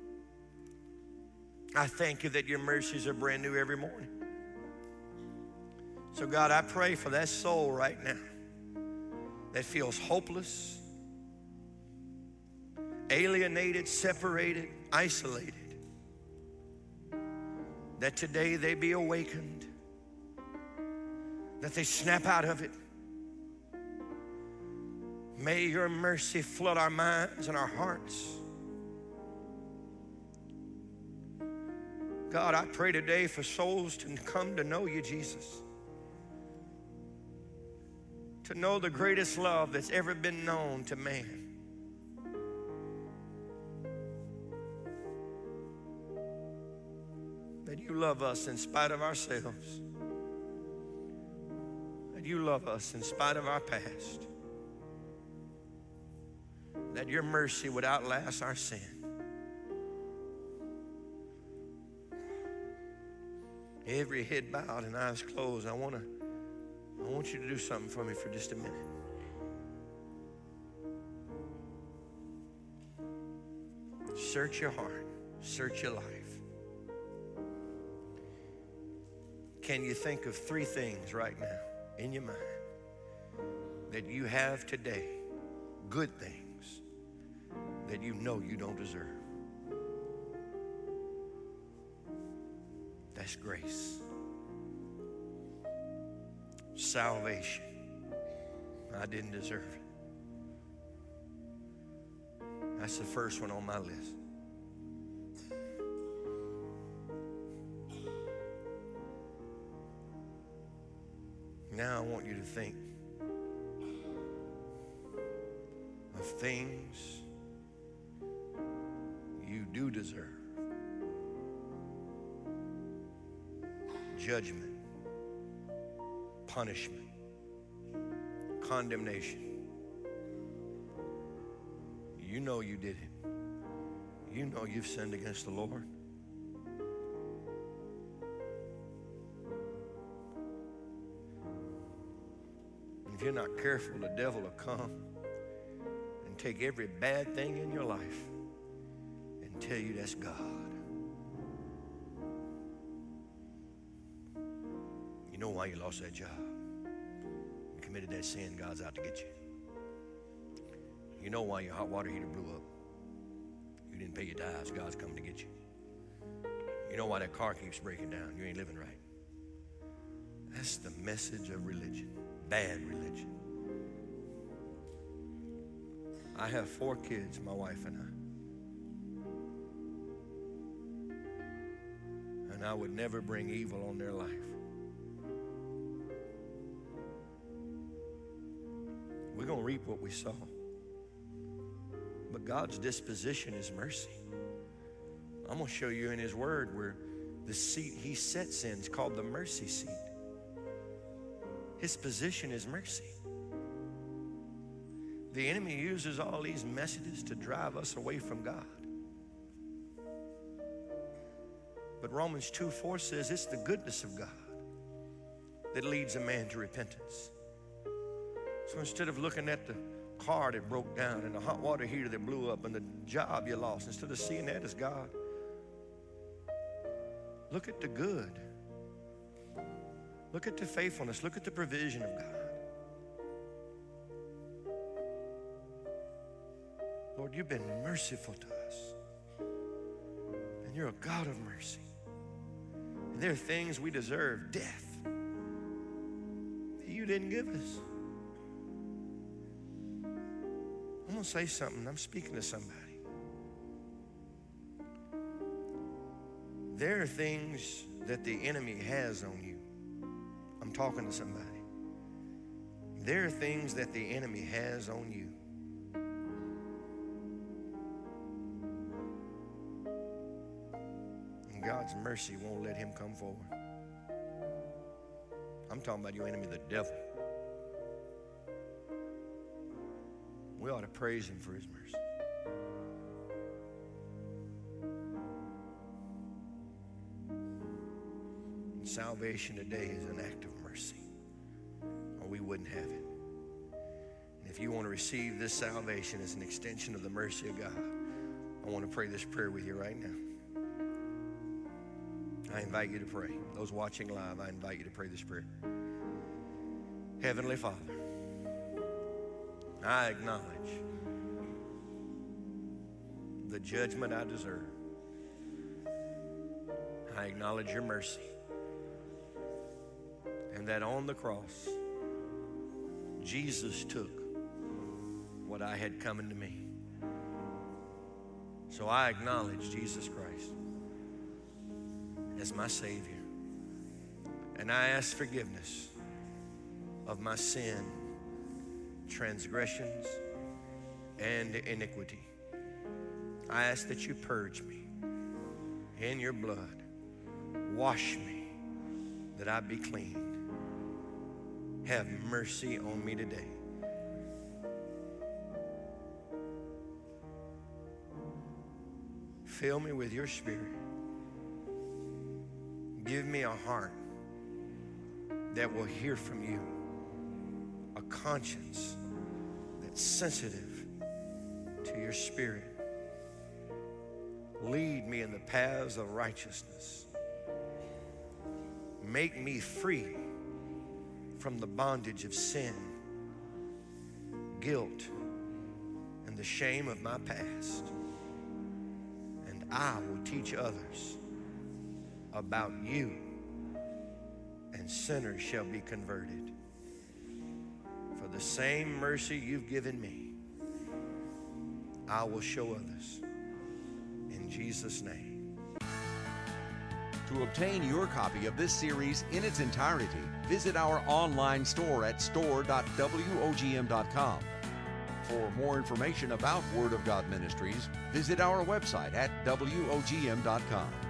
I thank you that your mercies are brand new every morning. So God, I pray for that soul right now that feels hopeless, alienated, separated, isolated, that today they be awakened, that they snap out of it. May your mercy flood our minds and our hearts. God, I pray today for souls to come to know you, Jesus. To know the greatest love that's ever been known to man. That you love us in spite of ourselves. That you love us in spite of our past. That your mercy would outlast our sin. Every head bowed and eyes closed, I want you to do something for me for just a minute. Search your heart. Search your life. Can you think of 3 things right now in your mind that you have today, good things that you know you don't deserve. That's grace. Salvation. I didn't deserve it. That's the first one on my list. Now I want you to think of things you do deserve. Judgment, punishment, condemnation. You know you did it. You know you've sinned against the Lord. If you're not careful, the devil will come and take every bad thing in your life and tell you that's God. You know why you lost that job. You committed that sin, God's out to get you. You know why your hot water heater blew up. You didn't pay your tithes, God's coming to get you. You know why that car keeps breaking down. You ain't living right. That's the message of religion. Bad religion. I have 4 kids, my wife and I. And I would never bring evil on their life. We're going to reap what we sow. But God's disposition is mercy. I'm going to show you in His Word where the seat He sits in is called the mercy seat. His position is mercy. The enemy uses all these messages to drive us away from God. But Romans 2:4 says it's the goodness of God that leads a man to repentance. So instead of looking at the car that broke down and the hot water heater that blew up and the job you lost, instead of seeing that as God, look at the good. Look at the faithfulness. Look at the provision of God. Lord, you've been merciful to us. And you're a God of mercy. And there are things we deserve, death, that you didn't give us. I'm going to say something. I'm speaking to somebody. There are things that the enemy has on you. I'm talking to somebody. There are things that the enemy has on you. And God's mercy won't let him come forward. I'm talking about your enemy, the devil. We ought to praise him for his mercy. And salvation today is an act of mercy, or we wouldn't have it. And if you want to receive this salvation as an extension of the mercy of God, I want to pray this prayer with you right now. I invite you to pray. Those watching live, I invite you to pray this prayer. Heavenly Father, I acknowledge the judgment I deserve. I acknowledge your mercy. And that on the cross, Jesus took what I had coming to me. So I acknowledge Jesus Christ as my Savior. And I ask forgiveness of my sin, transgressions, and iniquity. I ask that you purge me in your blood. Wash me that I be clean. Have mercy on me today. Fill me with your Spirit. Give me a heart that will hear from you, a conscience that's sensitive to your Spirit. Lead me in the paths of righteousness. Make me free from the bondage of sin guilt and the shame of my past. And I will teach others about you, and sinners shall be converted. For the same mercy you've given me, I will show others. In Jesus' name. To obtain your copy of this series in its entirety, visit our online store at store.wogm.com. For more information about Word of God Ministries, visit our website at wogm.com.